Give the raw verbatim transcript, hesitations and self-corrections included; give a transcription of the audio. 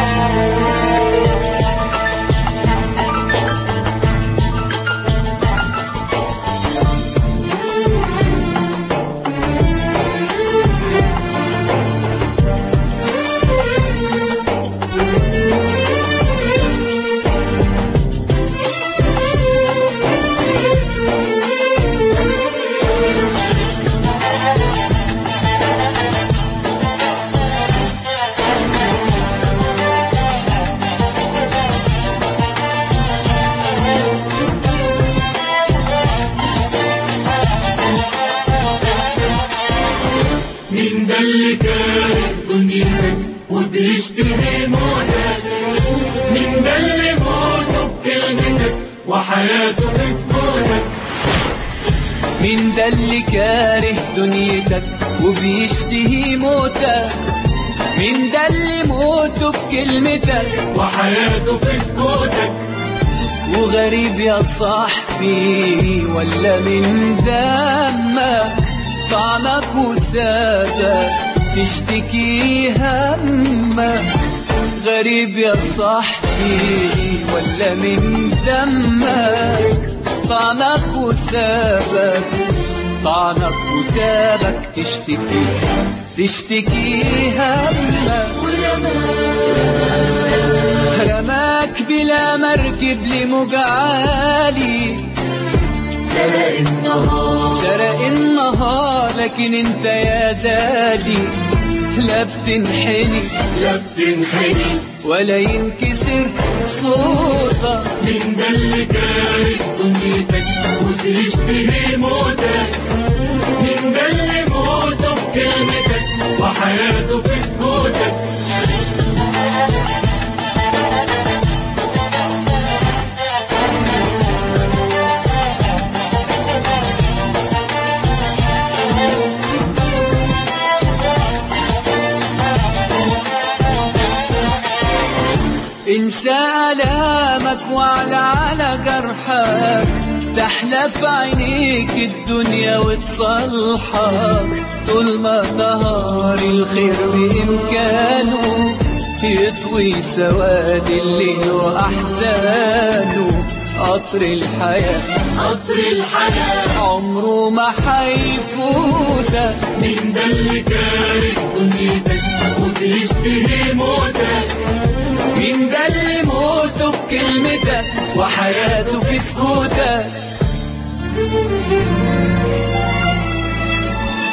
مين ده اللي كاره دنيتك وبيشتهي موتك؟ مين ده اللي موته بكلمتك وحياته في سكوتك؟ مين ده اللي كاره دنيتك وبيشتهي موتك؟ مين ده اللي موته بكلمتك وحياته في سكوتك؟ وغريب يا صاحبي ولا من دمك طعنك وسابك تشتكي همك؟ غريب يا صاحبي ولا من دمك طعنك وسابك طعنك وسابك تشتكي تشتكي همك؟ رماك بلا مركب لموج عالي، سرق النهار سرق النهار، لكن انت يا دالي لا بتنحني لا بتنحني ولا ينكسر صوتك. مين ده اللي كاره دنيتك وبيشتهي موتك؟ مين ده اللي موته بكلمتك وحياته في سكوتك؟ انسى آلامك وعلى على جرحك، تحلى في عينيك الدنيا وتصلحك. طول ما نهار الخير بإمكانه يطوي سواد الليل وأحزانه، قطر الحياة قطر الحياة عمره ما حيفوتك. مين ده اللي كاره دنيتك وبيشتهي موتك؟ مين ده اللي موته بكلمتك وحياته في سكوتك؟